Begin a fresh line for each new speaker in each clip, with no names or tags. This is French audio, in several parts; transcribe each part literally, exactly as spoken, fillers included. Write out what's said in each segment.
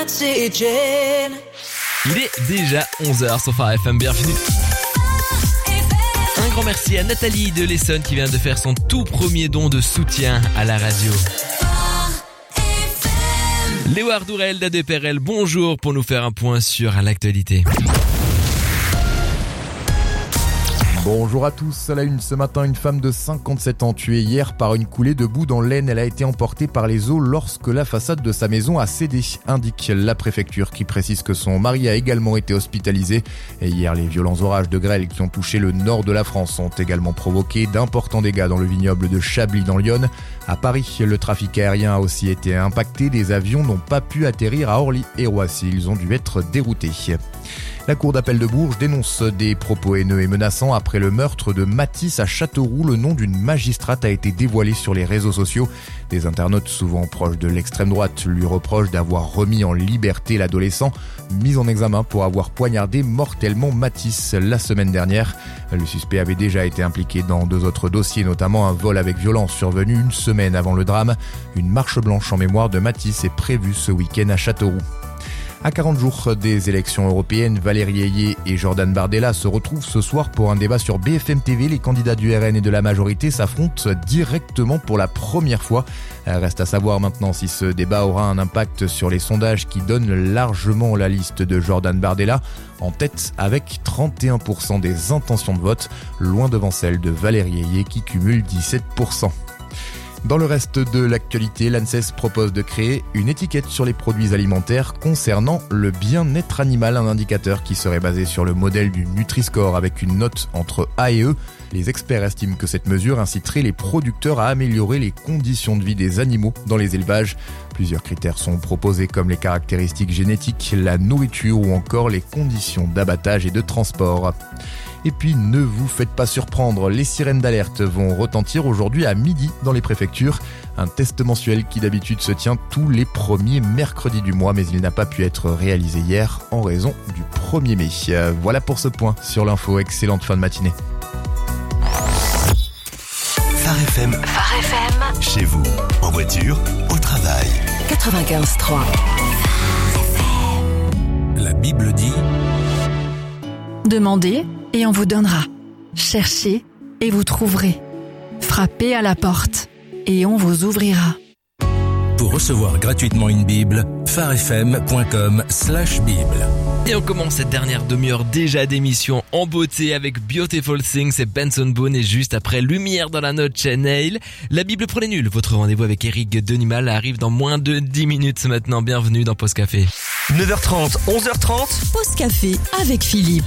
Il est déjà onze heures sur Phare F M, bienvenue. Un grand merci à Nathalie de l'Essonne qui vient de faire son tout premier don de soutien à la radio. Léo Ardourel d'A deux P R L, bonjour pour nous faire un point sur l'actualité.
Bonjour à tous, à la une ce matin, une femme de cinquante-sept ans tuée hier par une coulée de boue dans l'Aisne. Elle a été emportée par les eaux lorsque la façade de sa maison a cédé, indique la préfecture qui précise que son mari a également été hospitalisé. Et hier, les violents orages de grêle qui ont touché le nord de la France ont également provoqué d'importants dégâts dans le vignoble de Chablis dans l'Yonne. À Paris, le trafic aérien a aussi été impacté. Des avions n'ont pas pu atterrir à Orly et Roissy. Ils ont dû être déroutés. La cour d'appel de Bourges dénonce des propos haineux et menaçants après le meurtre de Mathis à Châteauroux. Le nom d'une magistrate a été dévoilé sur les réseaux sociaux. Des internautes souvent proches de l'extrême droite lui reprochent d'avoir remis en liberté l'adolescent, mis en examen pour avoir poignardé mortellement Mathis la semaine dernière. Le suspect avait déjà été impliqué dans deux autres dossiers, notamment un vol avec violence survenu une semaine avant le drame. Une marche blanche en mémoire de Mathis est prévue ce week-end à Châteauroux. À quarante jours des élections européennes, Valérie Ayé et Jordan Bardella se retrouvent ce soir pour un débat sur B F M T V. Les candidats du R N et de la majorité s'affrontent directement pour la première fois. Reste à savoir maintenant si ce débat aura un impact sur les sondages qui donnent largement la liste de Jordan Bardella en tête avec trente et un pour cent des intentions de vote, loin devant celle de Valérie Ayé qui cumule dix-sept pour cent. Dans le reste de l'actualité, l'ANSES propose de créer une étiquette sur les produits alimentaires concernant le bien-être animal, un indicateur qui serait basé sur le modèle du Nutri-Score avec une note entre A et E. Les experts estiment que cette mesure inciterait les producteurs à améliorer les conditions de vie des animaux dans les élevages. Plusieurs critères sont proposés comme les caractéristiques génétiques, la nourriture ou encore les conditions d'abattage et de transport. Et puis, ne vous faites pas surprendre, les sirènes d'alerte vont retentir aujourd'hui à midi dans les préfectures. Un test mensuel qui d'habitude se tient tous les premiers mercredis du mois, mais il n'a pas pu être réalisé hier en raison du premier mai. Voilà pour ce point sur l'info. Excellente fin de matinée.
Phare F M.
Phare F M.
Chez vous, en voiture, au travail.
quatre-vingt-quinze trois.
La Bible dit...
Demandez et on vous donnera. Cherchez et vous trouverez. Frappez à la porte et on vous ouvrira.
Pour recevoir gratuitement une Bible, pharefm.com slash Bible.
Et on commence cette dernière demi-heure déjà d'émission en beauté avec Beautiful Things et Benson Boone et juste après Lumière dans la Noche Nail. La Bible pour les nuls, votre rendez-vous avec Eric Denimal arrive dans moins de dix minutes maintenant. Bienvenue dans Pause Café.
neuf heures trente, onze heures trente.
Pause Café avec Philippe.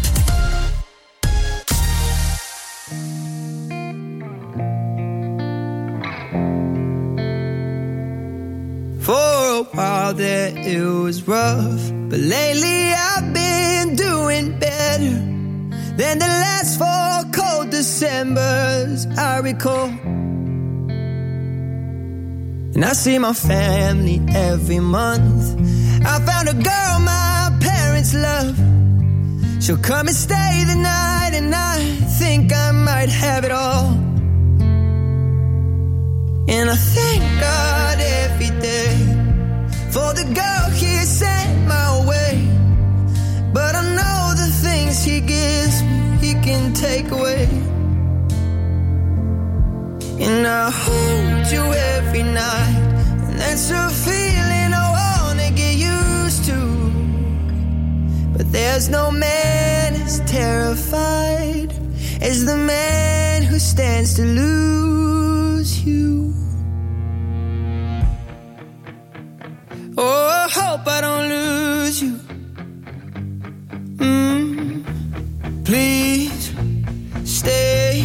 For a while there it was rough, but lately I've been doing better than the last four cold Decembers I recall. And I see my family every month. I found a girl my parents love. She'll come and stay the night, and I think I might have it all. And I thank God every day for the girl He sent my way. But I know the things He gives me, He can take away. And I hold you every night, and that's a feeling I wanna get used to. But there's no man as terrified as the man who stands to lose you. Oh, I hope I don't lose you. Mm, please stay.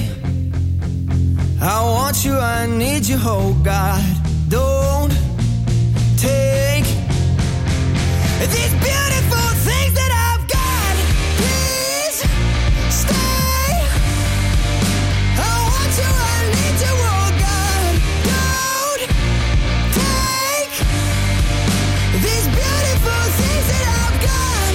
I want you, I need you, oh God. Don't take these beautiful things that I've got. Please stay. I want you, I need you, oh God. Don't take these beautiful things that I've got.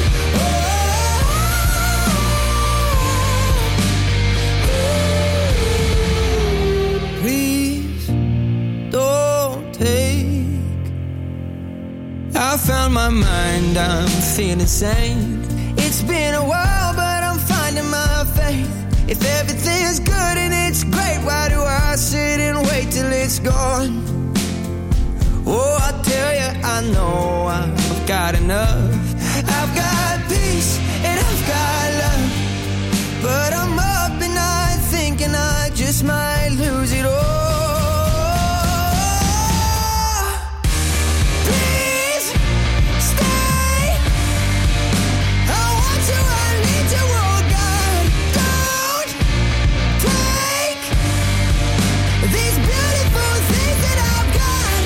Oh, please don't take. I found my mind, I'm feeling sane. It's been a while, but I'm finding my faith. If everything's good and it's great, why do I sit and wait till it's gone? Oh, I tell you, I know I've got enough. I've got peace and I've got love, but I'm up at night thinking I just might lose it all. Please stay. I want you, I need you, oh God. Don't take these beautiful things that I've got.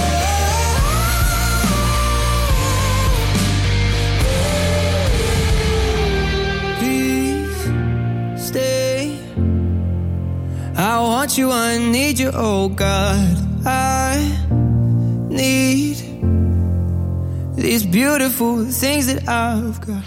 Oh. Please stay. I want you, I need you, oh God. I need these beautiful things that I've got.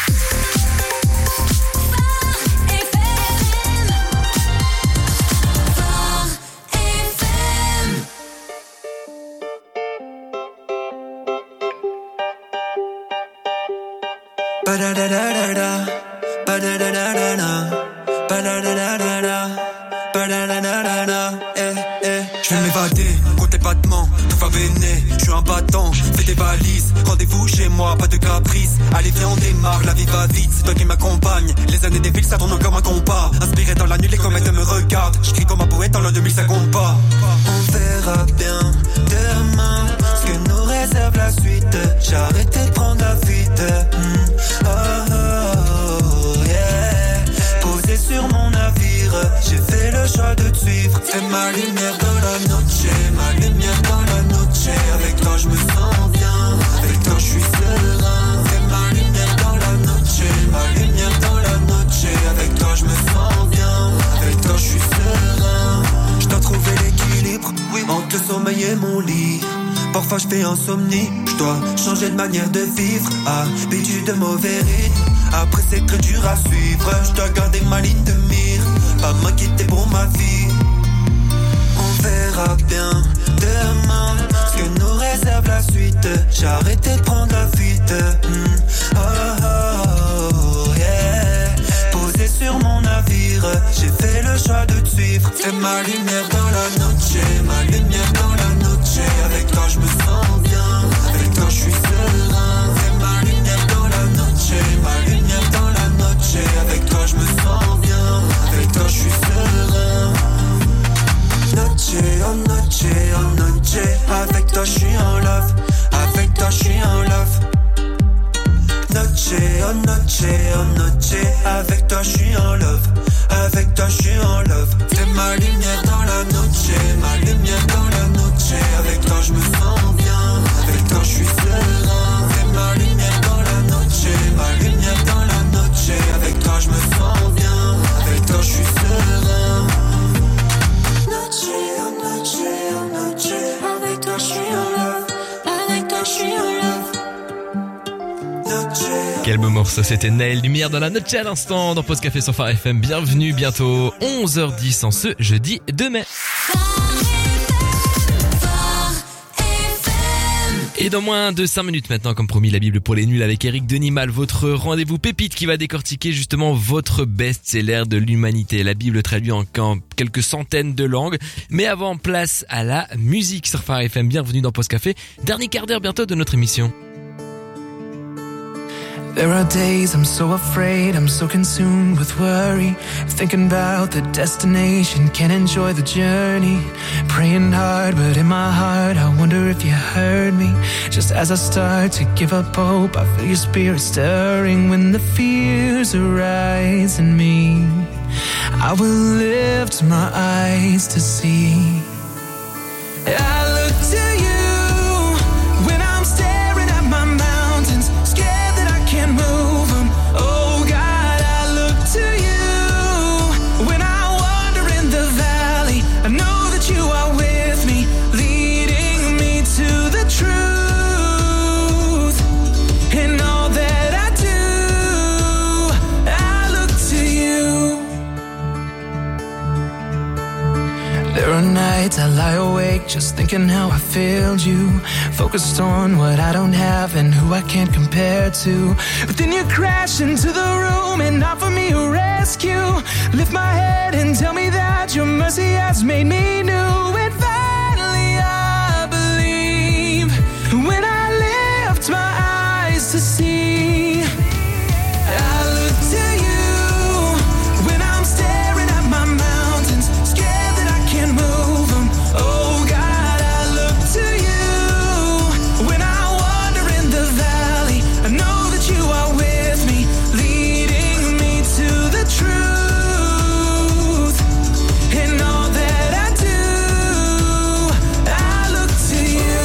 Ba-da-da-da-da-da, ba-da-da-da-da-da, ba-da-da-da-da-da, ba-da-da-da-da-da, eh, eh.
Je vais m'évader, comptez pas de ment, tout va véner, je suis un battant, fais tes valises, rendez-vous chez moi, pas de caprice, allez viens on démarre, la vie va vite, c'est toi qui m'accompagne, les années défilent, ça tourne comme un compas, inspiré dans la nuit, les comètes me regardent, j'cris comme un poète, en l'an deux mille ça compte pas.
On verra bien demain ce que nous réserve la suite, j'ai arrêté de prendre la fuite, mm. oh, oh, oh, yeah. Posé sur mon navire, j'ai fait le choix de te suivre, fais ma lumière dans la noche, ma lumière dans la noche, avec toi je me sens bien, avec toi je suis serein, fais ma lumière dans la noche, ma lumière dans la noche, avec toi je me sens bien, avec toi je suis serein, je dois trouver l'équilibre, oui, entre le sommeil et mon lit. Parfois je fais insomnie, je dois changer de manière de vivre, habitude de mauvais rythme, après c'est très dur à suivre, je dois garder ma ligne de mire, pas m'inquiéter pour ma vie. On verra bien demain ce que nous réserve la suite, j'ai arrêté de prendre la fuite, mm. oh, oh, oh, yeah. Posé sur mon navire, j'ai fait le choix de te suivre, fais ma lumière dans la noche, ma lumière dans la noche, avec toi je me sens bien, avec toi je suis serein, fais ma lumière dans la noche, ma lumière dans la noche, avec toi je me sens bien, avec toi je suis serein. Noche, oh noche, oh noche, avec toi je suis en love, avec toi je suis en love. Noche, oh noche, oh noche, avec toi je suis en love, avec toi je suis en love. Fais ma lumière dans la noche, ma lumière dans la noche, avec toi je me sens bien, avec toi je suis serein. Fais ma lumière dans la noche, ma lumière dans la noche, avec toi je me sens bien, avec toi je suis serein. Noche, oh noche, oh noche, avec toi je suis en love, avec toi je suis en love.
Quel beau morceau, c'était Naël, lumière dans la noche à l'instant dans Pause Café sur Phare F M. Bienvenue, bientôt onze heures dix en ce jeudi deux mai. Et dans moins de cinq minutes maintenant, comme promis, la Bible pour les nuls avec Eric Denimal, votre rendez-vous pépite qui va décortiquer justement votre best-seller de l'humanité. La Bible traduite en, en quelques centaines de langues. Mais avant, place à la musique sur Phare F M. Bienvenue dans Pause Café. Dernier quart d'heure bientôt de notre émission.
There are days I'm so afraid, I'm so consumed with worry, thinking about the destination, can't enjoy the journey, praying hard but in my heart I wonder if you heard me. Just as I start to give up hope, I feel your spirit stirring. When the fears arise in me, I will lift my eyes to see. I look to you when I'm staring at my mountains, scared that I can't move them. Oh God, I look to you when I wander in the valley. I know that you are with me, leading me to the truth. In all that I do, I look to you. There are nights I lie awake just thinking how I failed you. Focused on what I don't have and who I can't compare to. But then you crash into the room and offer me a rescue. Lift my head and tell me that your mercy has made me new. And finally I believe when I lift my eyes to see. I look to you when I'm staring at my mountains, scared that I can't move them. Oh God, I look to you when I wander in the valley. I know that you are with me, leading me to the truth. In all that I do, I look to you.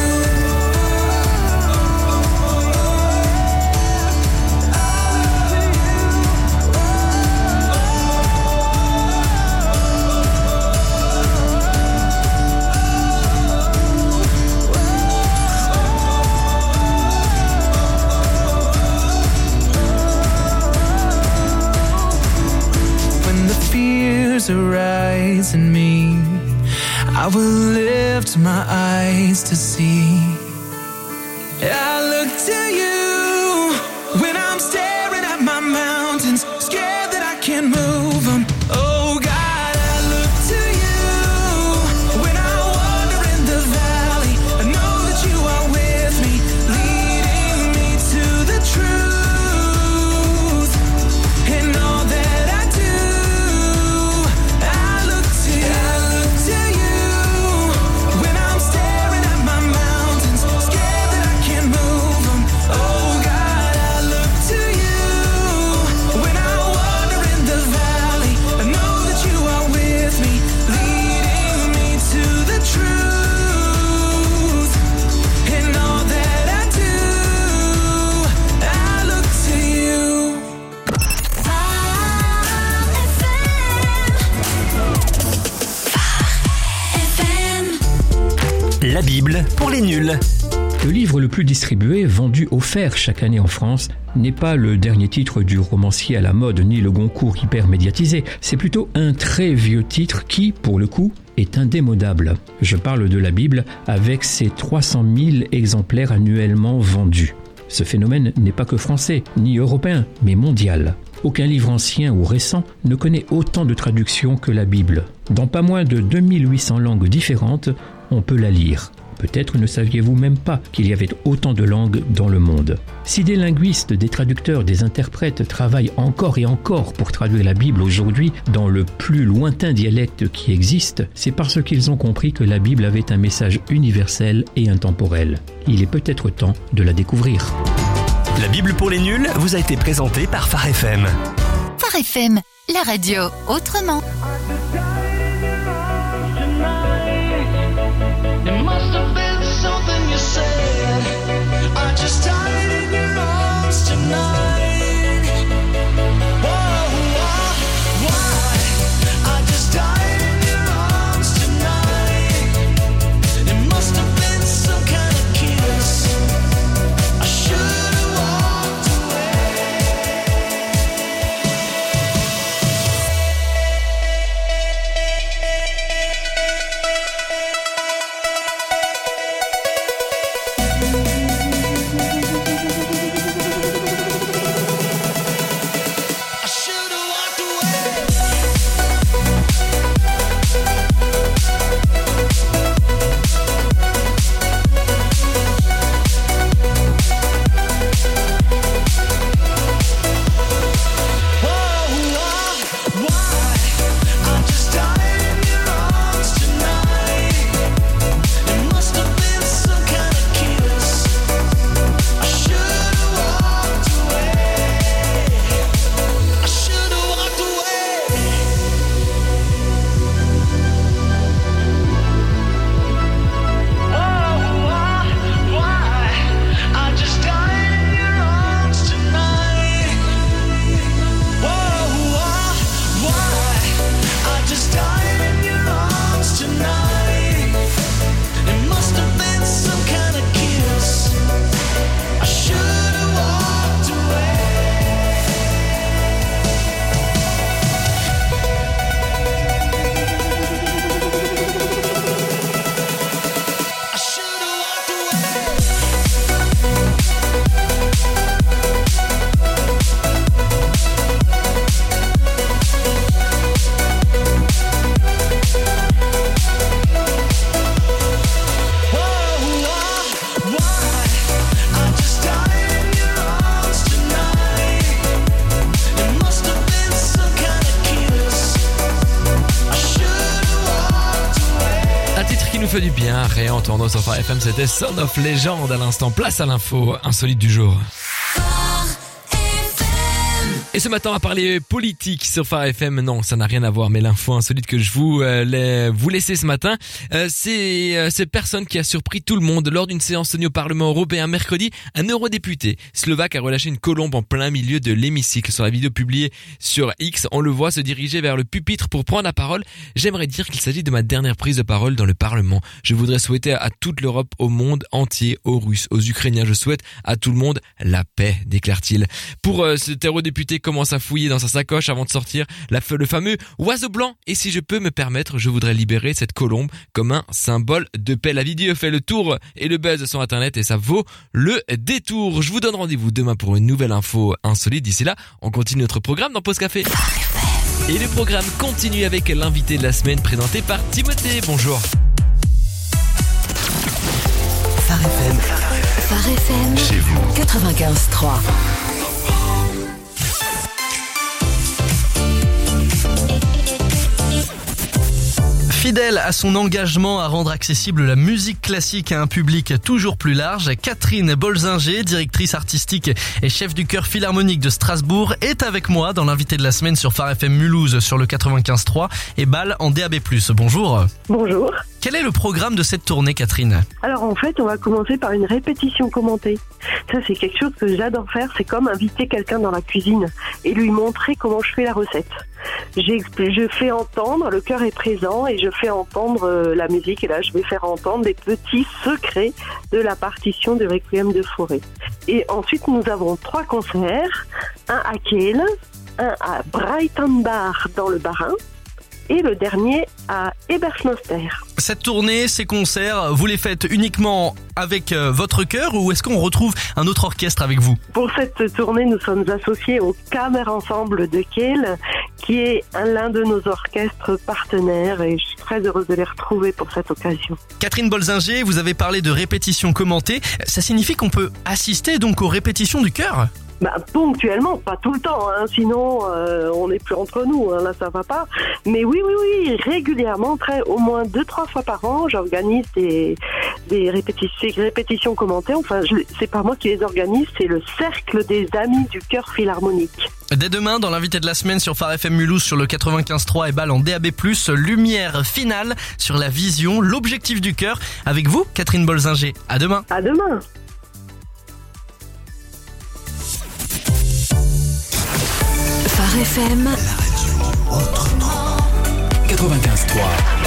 When the fears arise in me, I will lift my eyes to see. I look to you when I'm staring at my mountains, scared that I can't move them. Oh God, I look to you when I wander in the valley. I know that you are with me, leading me to the truth. In all that I do, I look to you. I look to you when I'm staring at my mountains, scared that I can't move them. Oh God, I look to you when I wander in the valley. I know that you are with me, leading me to the truth. In all that I do, I look to you.
La Bible pour les nuls.
Le livre le plus distribué, vendu, offert chaque année en France, n'est pas le dernier titre du romancier à la mode ni le Goncourt hyper médiatisé. C'est plutôt un très vieux titre qui, pour le coup, est indémodable. Je parle de la Bible avec ses trois cent mille exemplaires annuellement vendus. Ce phénomène n'est pas que français, ni européen, mais mondial. Aucun livre ancien ou récent ne connaît autant de traductions que la Bible. Dans pas moins de deux mille huit cents langues différentes, on peut la lire. Peut-être ne saviez-vous même pas qu'il y avait autant de langues dans le monde. Si des linguistes, des traducteurs, des interprètes travaillent encore et encore pour traduire la Bible aujourd'hui dans le plus lointain dialecte qui existe, c'est parce qu'ils ont compris que la Bible avait un message universel et intemporel. Il est peut-être temps de la découvrir.
La Bible pour les nuls vous a été présentée par Phare F M.
Phare F M, la radio autrement.
fait du bien, réentendre sur Phare F M, c'était Son of Legend à l'instant. Place à l'info insolite du jour. Et ce matin, on va parler politique sur Phare F M. Non, ça n'a rien à voir, mais l'info insolite que je vous euh, l'ai, vous laisser ce matin, euh, c'est euh, cette personne qui a surpris tout le monde lors d'une séance tenue au Parlement européen mercredi. Un eurodéputé slovaque a relâché une colombe en plein milieu de l'hémicycle. Sur la vidéo publiée sur X, on le voit se diriger vers le pupitre pour prendre la parole. J'aimerais dire qu'il s'agit de ma dernière prise de parole dans le Parlement. Je voudrais souhaiter à toute l'Europe, au monde entier, aux Russes, aux Ukrainiens, je souhaite à tout le monde la paix, déclare-t-il. Pour euh, cet eurodéputé commence à fouiller dans sa sacoche avant de sortir la, le fameux oiseau blanc. Et si je peux me permettre, je voudrais libérer cette colombe comme un symbole de paix. La vidéo fait le tour et le buzz sur internet et ça vaut le détour. Je vous donne rendez-vous demain pour une nouvelle info insolite. D'ici là, on continue notre programme dans Pause Café. Et le programme continue avec l'invité de la semaine présenté par Timothée. Bonjour.
Phare F M. Phare F M. Chez vous. quatre-vingt-quinze trois.
Fidèle à son engagement à rendre accessible la musique classique à un public toujours plus large, Catherine Bolzinger, directrice artistique et chef du chœur philharmonique de Strasbourg, est avec moi dans l'invité de la semaine sur Phare F M Mulhouse sur le quatre-vingt-quinze trois et Bâle en D A B plus. Bonjour.
Bonjour.
Quel est le programme de cette tournée, Catherine ?
Alors en fait, on va commencer par une répétition commentée. Ça, c'est quelque chose que j'adore faire. C'est comme inviter quelqu'un dans la cuisine et lui montrer comment je fais la recette. J'ai, je fais entendre, le chœur est présent et je fais entendre euh, la musique. Et là, je vais faire entendre des petits secrets de la partition du Requiem de Fauré. Et ensuite, nous avons trois concerts. Un à Kehl, un à Breitenbach dans le Bas-Rhin et le dernier à Ebersmoster.
Cette tournée, ces concerts, vous les faites uniquement avec euh, votre chœur ou est-ce qu'on retrouve un autre orchestre avec vous ?
Pour cette tournée, nous sommes associés au Kammerensemble de Kehl, qui est l'un de nos orchestres partenaires et je suis très heureuse de les retrouver pour cette occasion.
Catherine Bolzinger, vous avez parlé de répétitions commentées. Ça signifie qu'on peut assister donc aux répétitions du chœur ?
Bah, ponctuellement, pas tout le temps, hein, sinon euh, on n'est plus entre nous, hein, là ça va pas. Mais oui, oui, oui, régulièrement, très, au moins deux, trois fois par an, j'organise des, des répétitions, répétitions commentées. Enfin, je, c'est pas moi qui les organise, c'est le cercle des amis du chœur philharmonique.
Dès demain, dans l'invité de la semaine sur Phare F M Mulhouse sur le quatre-vingt-quinze trois et Bâle en D A B plus, lumière finale sur la vision, l'objectif du chœur. Avec vous, Catherine Bolzinger. À demain.
À demain.
Phare F M,
La radio autrement. quatre-vingt-quinze trois.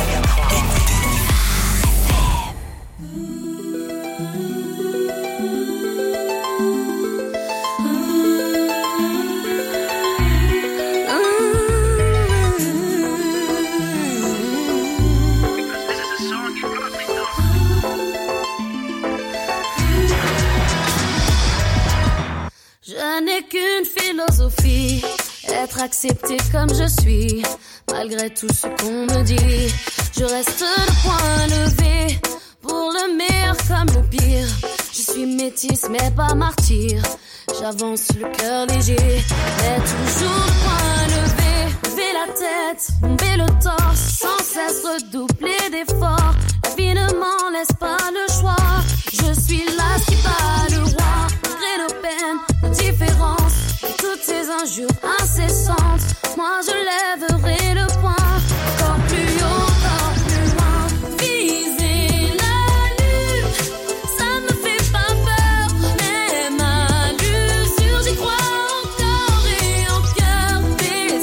Je n'ai qu'une philosophie, être accepté comme je suis, malgré tout ce qu'on me dit. Je reste le poing levé, pour le meilleur comme le pire. Je suis métisse mais pas martyr, j'avance le cœur léger, mais toujours le poing levé. Lever la tête, bomber le torse, sans cesse redoubler d'efforts. La vie ne m'en laisse pas le choix, je suis là qui bat le roi. Malgré nos peines, nos différences, et toutes ces injures incessantes, moi je lèverai le poing, encore plus haut, encore plus loin. Viser la lune, ça me fait pas peur, même à l'usure, j'y crois encore et en cœur. Des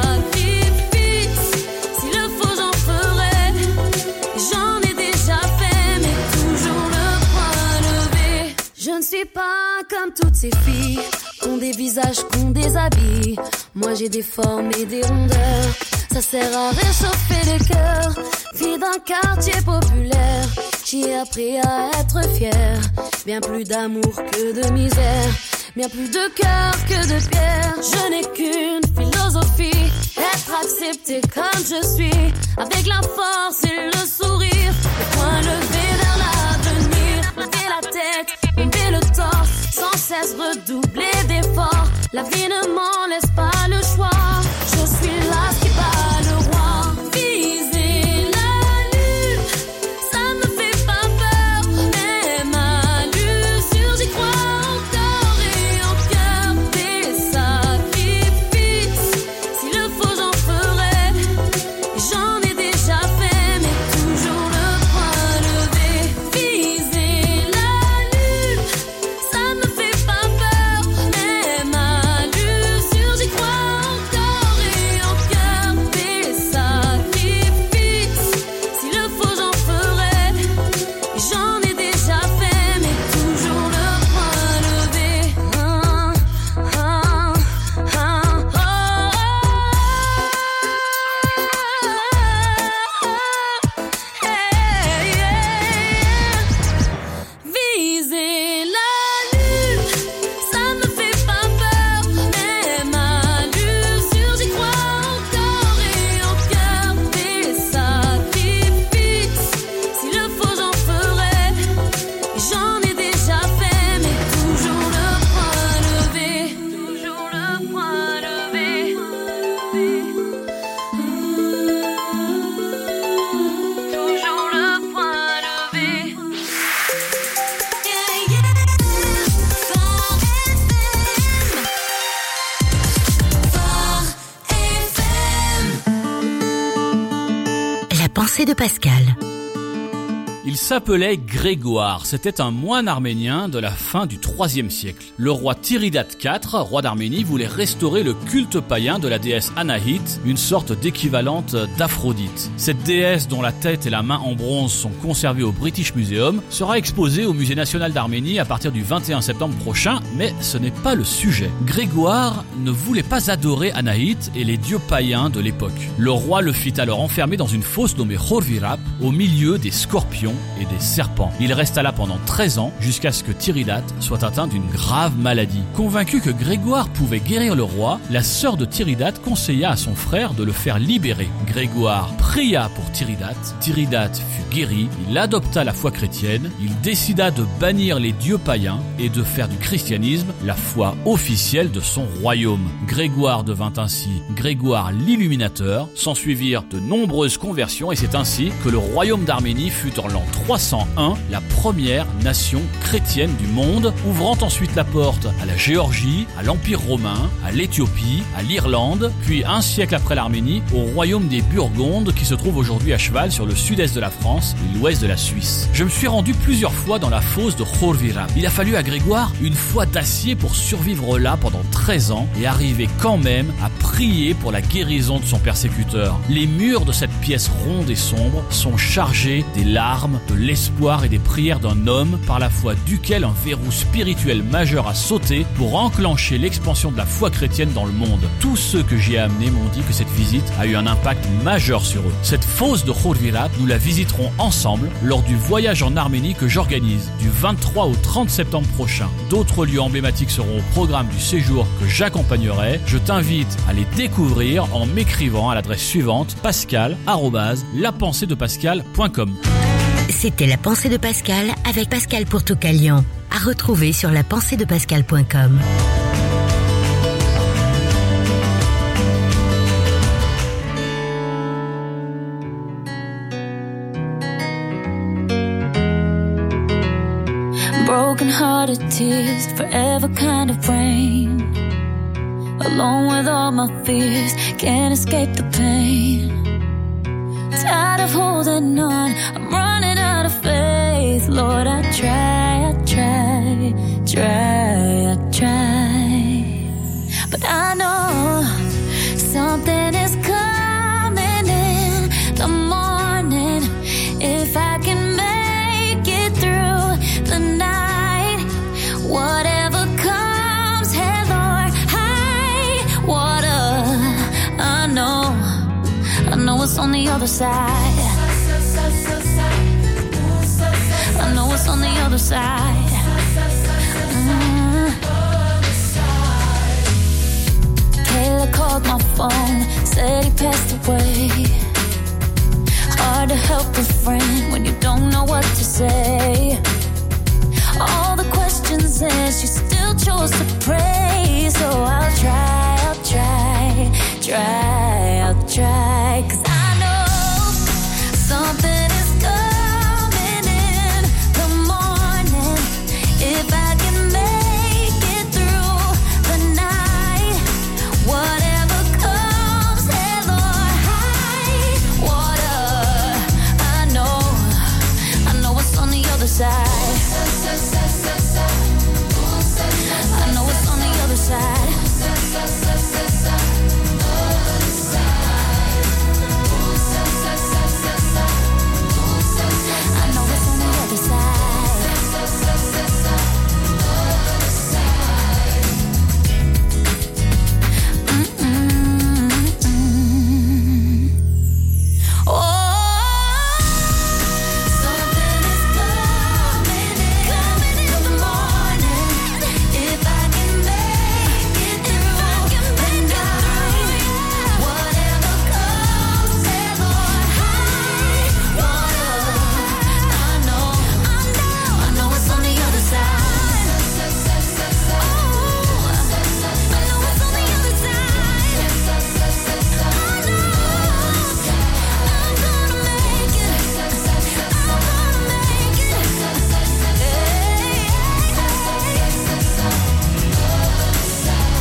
sacrifices, s'il le faut j'en ferai, j'en ai déjà fait, mais toujours le poing levé. Je ne suis pas comme toutes ces filles, qu'ont des visages, qu'ont des habits. Moi j'ai des formes et des rondeurs, ça sert à réchauffer les cœurs. Fille d'un quartier populaire, j'ai appris à être fière. Bien plus d'amour que de misère, bien plus de cœur que de pierre. Je n'ai qu'une philosophie, être accepté comme je suis, avec la force et le sourire, le poing levé vers l'avenir. Lever la tête, bomber le torse, sans cesse redoubler d'efforts. La vie ne m'en laisse pas le choix, je suis là qui bat le roi. Viser la lune, ça
pensée de Pascal.
Il s'appelait Grégoire, c'était un moine arménien de la fin du troisième siècle. Le roi Tiridate quatre, roi d'Arménie, voulait restaurer le culte païen de la déesse Anahit, une sorte d'équivalente d'Aphrodite. Cette déesse, dont la tête et la main en bronze sont conservées au British Museum, sera exposée au Musée national d'Arménie à partir du vingt et un septembre prochain, mais ce n'est pas le sujet. Grégoire ne voulait pas adorer Anahit et les dieux païens de l'époque. Le roi le fit alors enfermer dans une fosse nommée Khorvirap, au milieu des scorpions et des serpents. Il resta là pendant treize ans jusqu'à ce que Tiridate soit atteint d'une grave maladie. Convaincu que Grégoire pouvait guérir le roi, la sœur de Tiridate conseilla à son frère de le faire libérer. Grégoire pria pour Tiridate, Tiridate fut guéri, il adopta la foi chrétienne, il décida de bannir les dieux païens et de faire du christianisme la foi officielle de son royaume. Grégoire devint ainsi Grégoire l'Illuminateur, s'ensuivirent de nombreuses conversions et c'est ainsi que le royaume d'Arménie fut en l'an trois cent un la première nation chrétienne du monde, ouvrant ensuite la porte à la Géorgie, à l'Empire romain, à l'Éthiopie, à l'Irlande, puis un siècle après l'Arménie, au royaume des Burgondes qui se trouve aujourd'hui à cheval sur le sud-est de la France et l'ouest de la Suisse. Je me suis rendu plusieurs fois dans la fosse de Khorvirap. Il a fallu à Grégoire une foi d'acier pour survivre là pendant treize ans et arriver quand même à prier pour la guérison de son persécuteur. Les murs de cette pièce ronde et sombre sont chargés des larmes, de l'espoir et des prières d'un homme par la foi duquel un verrou spirituel majeur a sauté pour enclencher l'expansion de la foi chrétienne dans le monde. Tous ceux que j'y ai amenés m'ont dit que cette visite a eu un impact majeur sur eux. Cette fosse de Khorvirap, nous la visiterons ensemble lors du voyage en Arménie que j'organise du vingt-trois au trente septembre prochain. D'autres lieux emblématiques seront au programme du séjour que j'accompagnerai. Je t'invite à les découvrir en m'écrivant à l'adresse suivante pascal arobase la pensée de pascal point com.
C'était La Pensée de Pascal avec Pascal Pourtoukalian. À retrouver sur la pensée de pascal point com.
Broken hearted tears, forever kind of rain. Alone with all my fears, can't escape the pain. Tired of holding on, I'm running out of faith. Lord, I try, I try, try, I try. But I know something is coming in the morning. If I can make it through the night, whatever comes, hey Lord, high water, I know, I know it's on the other side. I know it's on the other side. Mm. Taylor called my phone, said he passed away. Hard to help a friend when you don't know what to say. All the questions and she still chose to pray. So I'll try, I'll try, try, I'll try. Cause I know something is coming in the morning. If I can make it through the night, whatever comes, hey Lord, high water, I know,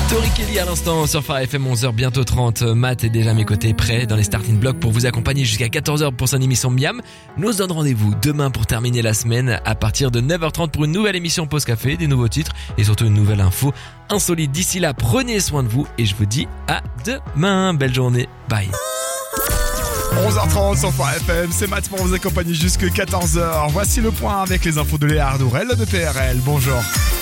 Tori Kelly à l'instant sur Phare F M, onze heures bientôt trente. Matt est déjà à mes côtés, prêt dans les starting blocks pour vous accompagner jusqu'à quatorze heures pour son émission Miam. Nous se donne rendez-vous demain pour terminer la semaine à partir de neuf heures trente pour une nouvelle émission Pause Café, des nouveaux titres et surtout une nouvelle info insolite. D'ici là, prenez soin de vous et je vous dis à demain. Belle journée. Bye.
onze heures trente sur Phare F M, c'est Matt pour vous accompagner jusqu'à quatorze heures. Voici le point avec les infos de Léa Ardourel de P R L. Bonjour.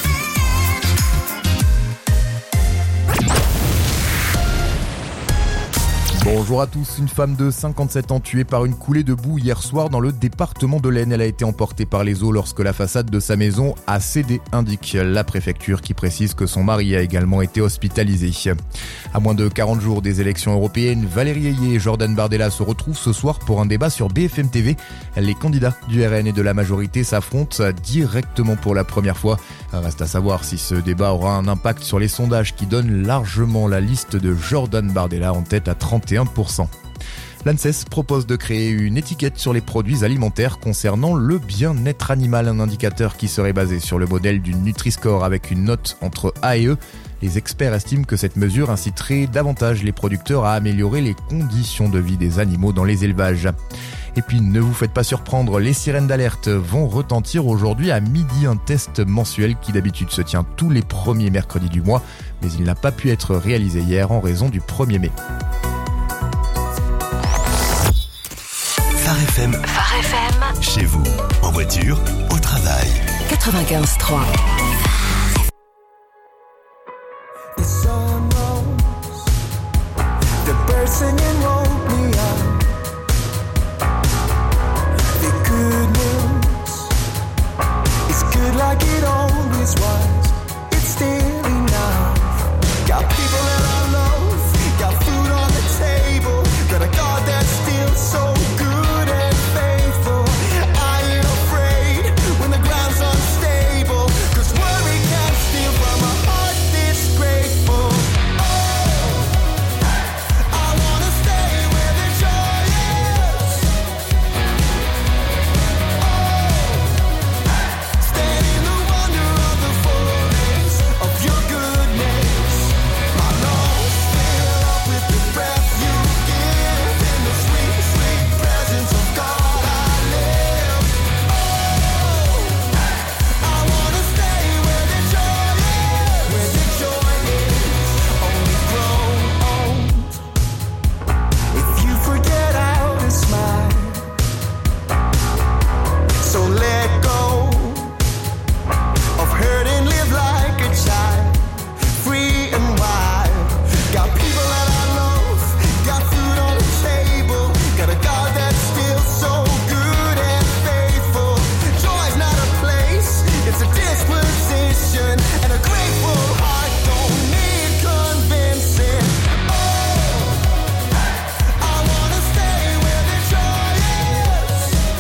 Bonjour à tous, une femme de cinquante-sept ans tuée par une coulée de boue hier soir dans le département de l'Aisne. Elle a été emportée par les eaux lorsque la façade de sa maison a cédé, indique la préfecture qui précise que son mari a également été hospitalisé. À moins de quarante jours des élections européennes, Valérie Ayé et Jordan Bardella se retrouvent ce soir pour un débat sur B F M T V. Les candidats du R N et de la majorité s'affrontent directement pour la première fois. Reste à savoir si ce débat aura un impact sur les sondages qui donnent largement la liste de Jordan Bardella en tête à trente et un pour cent. L'ANSES propose de créer une étiquette sur les produits alimentaires concernant le bien-être animal, un indicateur qui serait basé sur le modèle du Nutri-Score avec une note entre A et E. Les experts estiment que cette mesure inciterait davantage les producteurs à améliorer les conditions de vie des animaux dans les élevages. Et puis ne vous faites pas surprendre, les sirènes d'alerte vont retentir aujourd'hui à midi, un test mensuel qui d'habitude se tient tous les premiers mercredis du mois, mais il n'a pas pu être réalisé hier en raison du premier mai.
Phare F M.
Phare F M.
Chez vous, en voiture, au travail.
quatre-vingt-quinze trois.
The sun rose, the birds singing woke me up. The good news is good like it always was. It's still enough. Got people that I love, got food on the table, got a God that's still so good and faithful. I ain't afraid when the ground's unstable, 'cause worry can't steal from a heart this grateful. Oh, I wanna stay where the joy is. Oh, stand in the wonder of the fullness of your goodness. My lungs fill up with the breath you give, in the sweet, sweet presence of God I live. Oh, I wanna stay where the joy is, where the joy is only grown old. If you forget how to smile, so let go of hurt and live like a child, free and wild. Got people that I love, got food on the table, got a God that's still so good and faithful. Joy's not a place, it's a disposition, and a grateful heart don't need convincing. Oh, I wanna stay where the joy is.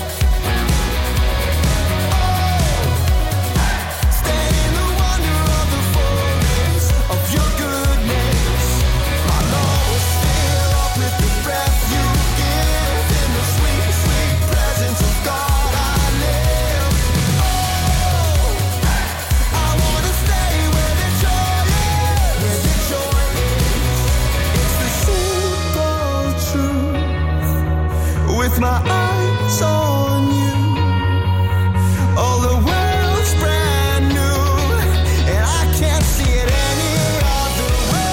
Stay in the wonder of the fullness of your goodness. My lungs fill up with the breath you give, in the sweet, sweet presence of God I live. Oh, I wanna stay where the joy is, where the joy is. It's the simple truth, with my eyes on you. All the world's brand new, and I can't see it any other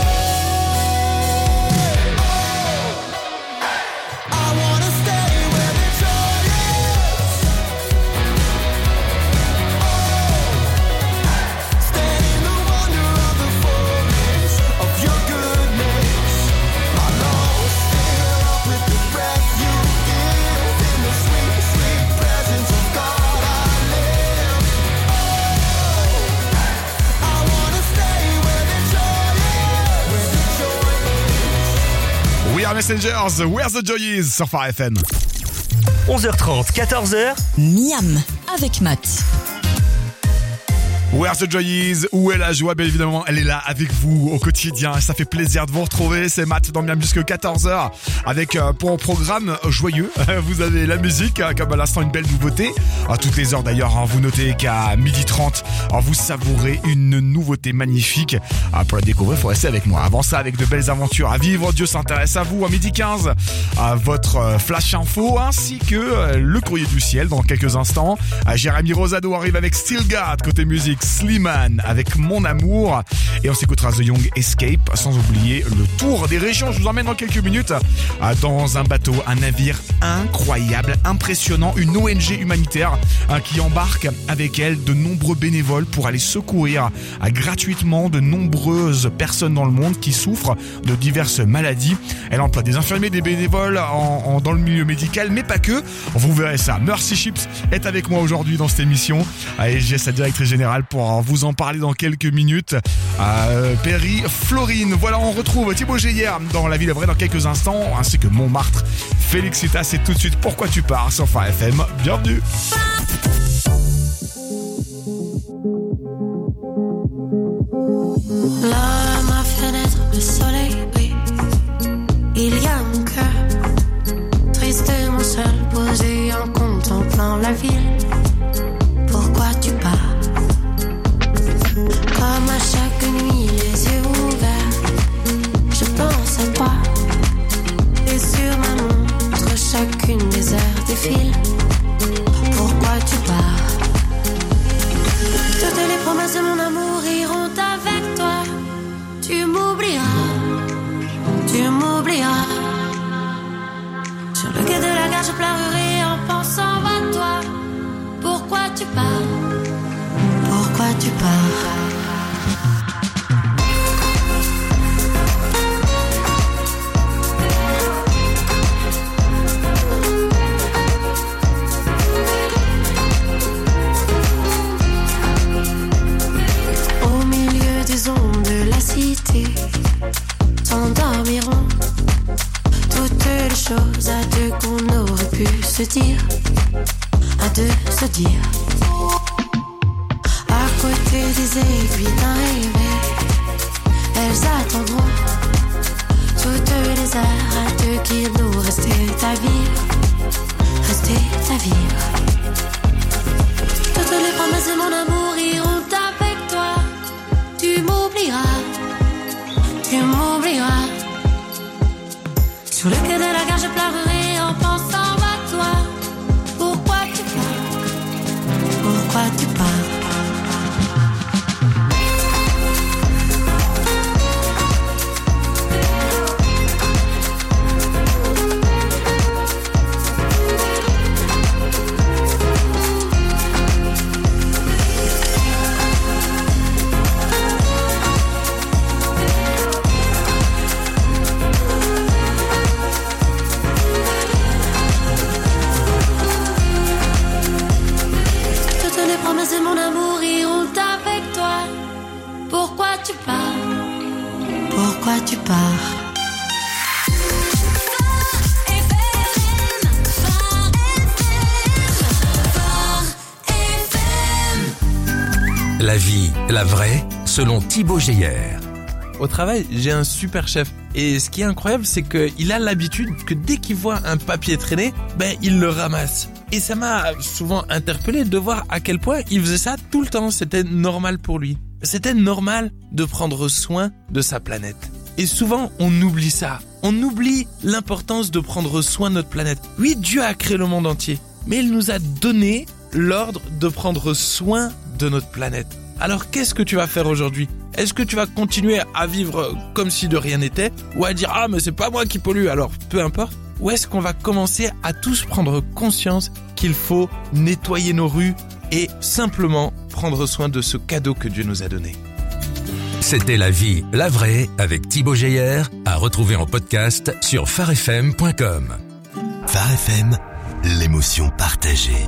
way. Oh, I wanna stay where the joy is. Oh, stand in the wonder of the fullness of your goodness. My lungs fill up with the breath you give, in the sweet, sweet presence of God I live. Oh, I wanna stay where the joy is, where the joy is.
We are Messengers, Where's the Joy Is sur Phare F M.
onze heures trente, quatorze heures.
Miam avec Matt.
Where's the Joy is? Où est la joie? Bien évidemment, elle est là avec vous au quotidien. Ça fait plaisir de vous retrouver. C'est Matt dans Miam jusqu'à quatorze heures avec euh, pour un programme joyeux. Vous avez la musique, comme à l'instant une belle nouveauté. À toutes les heures d'ailleurs, hein, vous notez qu'à midi trente, hein, vous savourez une nouveauté magnifique. Ah, pour la découvrir, il faut rester avec moi. Avant ça, avec de belles aventures à vivre, Dieu s'intéresse à vous. À midi quinze, à votre euh, flash info ainsi que euh, le courrier du ciel dans quelques instants. À Jérémy Rosado arrive avec Still God côté musique. Slimane avec Mon Amour et on s'écoutera The Young Escape sans oublier le tour des régions. Je vous emmène dans quelques minutes dans un bateau, un navire incroyable, impressionnant, une O N G humanitaire qui embarque avec elle de nombreux bénévoles pour aller secourir gratuitement de nombreuses personnes dans le monde qui souffrent de diverses maladies. Elle emploie des infirmiers, des bénévoles en, en, dans le milieu médical, mais pas que. Vous verrez ça. Mercy Chips est avec moi aujourd'hui dans cette émission et j'ai sa directrice générale pour vous en parler dans quelques minutes. Euh, Perry, Florine, voilà, on retrouve Thibaut Géhière dans La Vie la Vraie dans quelques instants, ainsi que Montmartre. Félicitas, c'est tout de suite Pourquoi tu pars sur Phare F M. Bienvenue.
Là, à ma fenêtre, le soleil brille. Il y a mon cœur, tristement seul, posé en contemplant la ville. Pourquoi tu pars? Comme à chaque nuit, les yeux ouverts, je pense à toi. Et sur ma montre, chacune des heures défile. Pourquoi tu pars? Toutes les promesses de mon amour iront avec toi. Tu m'oublieras, tu m'oublieras. Sur le quai de la gare, je pleurerai en pensant à toi. Pourquoi tu pars? Pourquoi tu pars? Au milieu des ondes de la cité s'endormiront toutes les choses à deux qu'on aurait pu se dire, à deux se dire. À côté des aiguilles d'un réveil, elles attendront toutes les heures à deux qu'il nous restait à vivre, restait à vivre. Toutes les promesses de mon amour iront avec toi. Tu m'oublieras, tu m'oublieras. Sur le quai de la gare, je pleurerai en pensant à toi. Pourquoi tu pars? Pourquoi tu pars? De mon amour iront avec toi. Pourquoi tu pars? Pourquoi tu pars?
La vie, la vraie, selon Thibaut Géhière.
Au travail, j'ai un super chef. Et ce qui est incroyable, c'est qu'il a l'habitude que dès qu'il voit un papier traîner, ben, il le ramasse. Et ça m'a souvent interpellé de voir à quel point il faisait ça tout le temps. C'était normal pour lui. C'était normal de prendre soin de sa planète. Et souvent, on oublie ça. On oublie l'importance de prendre soin de notre planète. Oui, Dieu a créé le monde entier. Mais il nous a donné l'ordre de prendre soin de notre planète. Alors, qu'est-ce que tu vas faire aujourd'hui? Est-ce que tu vas continuer à vivre comme si de rien n'était? Ou à dire, ah, mais c'est pas moi qui pollue, alors peu importe? Ou est-ce qu'on va commencer à tous prendre conscience qu'il faut nettoyer nos rues et simplement prendre soin de ce cadeau que Dieu nous a donné?
C'était La Vie, la Vraie avec Thibaut Géhière, à retrouver en podcast sur phare f m point com.
Phare F M, l'émotion partagée.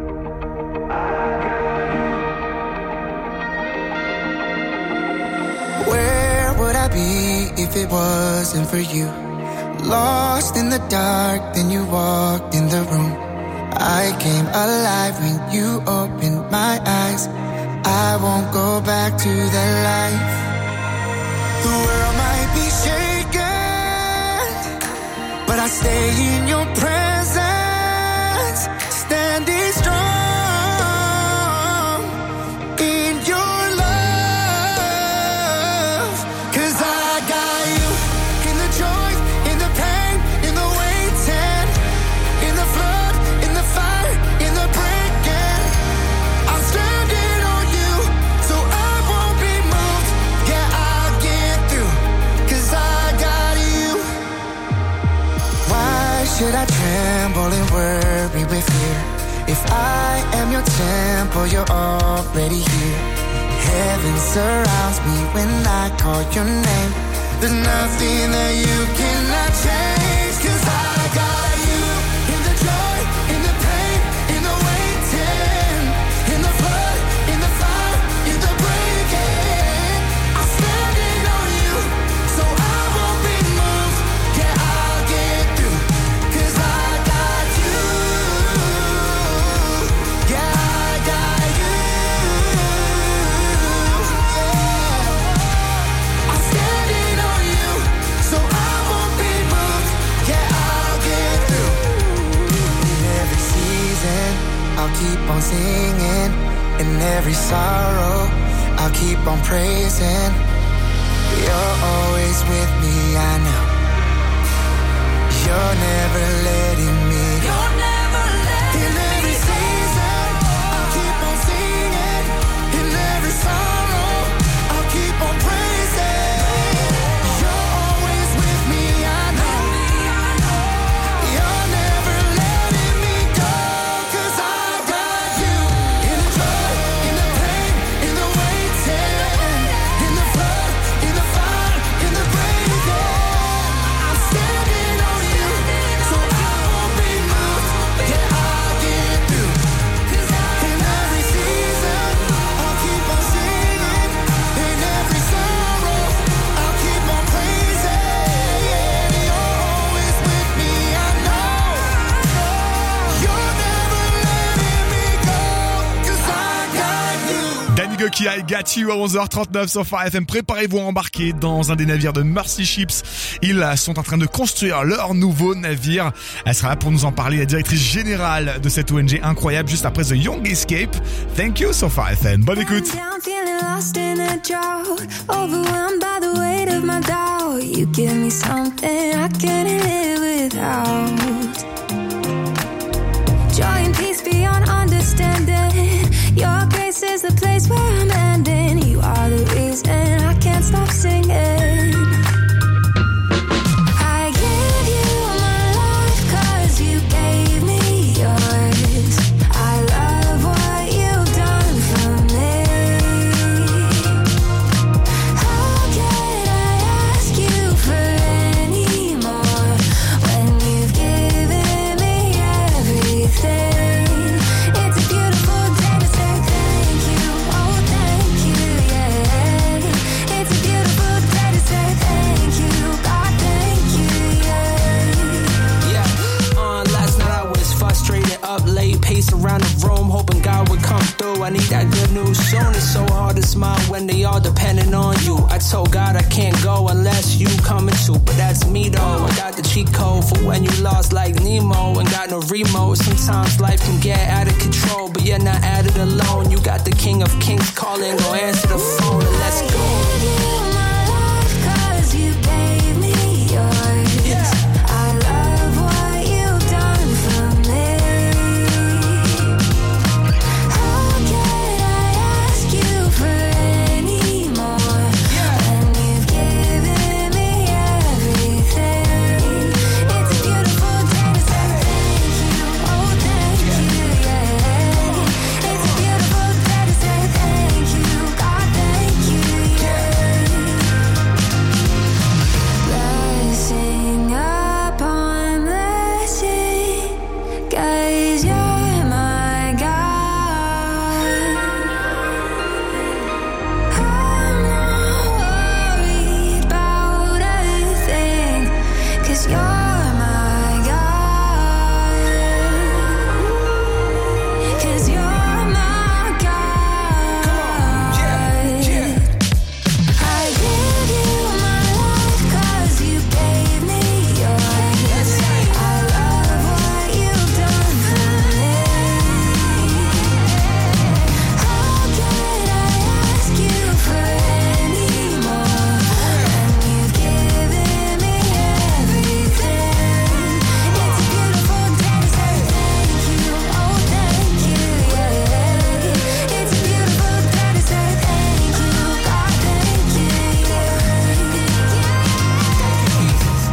Where would I be if it wasn't for you? Lost in the dark, then you walked in the room. I came alive when you opened my eyes. I won't go back to that life. The world might be shaken, but I stay in your presence, standing strong in your love. 'Cause I got you in the joy, in the pain, in the waiting, in the flood, in the fire, in the breaking. I'm standing on you, so I won't be moved. Yeah, I'll get through, 'cause I got you. Why should I tremble and worry with fear? If I am your temple, you're already here. Heaven surrounds me when I call your name. There's nothing that you cannot change. 'Cause I got you in the joy, in the pain, in the waiting, in the flood, in the fire, in the breaking. I'm standing on you, so I won't be moved. Yeah, I'll get through, 'cause I got you. Yeah, I got you. Yeah. I'm standing on you, so I won't be moved. Yeah, I'll get through. In every season, I'll keep on singing. In every sorrow, I'll keep on praising. You're always with me, I know. You're never letting me go. In every season, I'll keep on singing. In every sorrow, I'll keep on praising. You're always with me, I know. You're never letting me go. 'Cause I got you in the joy, in the pain, in the waiting, in the flood, in the fire, in the breaking. I'm standing on you, so I won't be moved. Yeah, I'll get through. In every season, I'll keep on singing. In every sorrow, I'll keep on praising. Yeah, you're always with me, I know. You're never letting me go, 'cause I got you.
Danny Gokey, I got you à onze heures trente-neuf sur Phare F M. Préparez-vous à embarquer dans un des navires de Mercy Ships. Ils sont en train de construire leur nouveau navire. Elle sera là pour nous en parler, la directrice générale de cette O N G incroyable, juste après The Young Escape. Thank you sur Phare F M. Bonne écoute.
Down, feeling lost in a drought, overwhelmed by the weight of my doubt. You give me something I can't live without. Joy and peace beyond understanding. Your grace is the place where I'm ending. You are the reason I can't stop singing. I give you my life 'cause you gave me yours. I love what you've done for me. How can I ask you for any more when you've given me everything? It's a beautiful day to say thank you, oh thank you, yeah. It's a beautiful day to say thank you, God thank you, yeah.
Yeah, uh, last night I was frustrated, up late, pacing around the room, hoping God would come through. I need that good news soon. It's so hard to smile when they all depending on you. I told God I can't go unless you coming too, but that's me though. I got the cheat code for when you lost like Nemo and got no remote. Sometimes life can get out of control, but you're not at it alone. You got the King of Kings calling, go answer the phone and let's go.
Cause you gave me yours.
Yeah.
I love what you've done for me. How can I ask you for any more when you've given me everything? It's a beautiful day to say thank you, oh thank you, yeah. It's a beautiful day to say thank you, God thank you,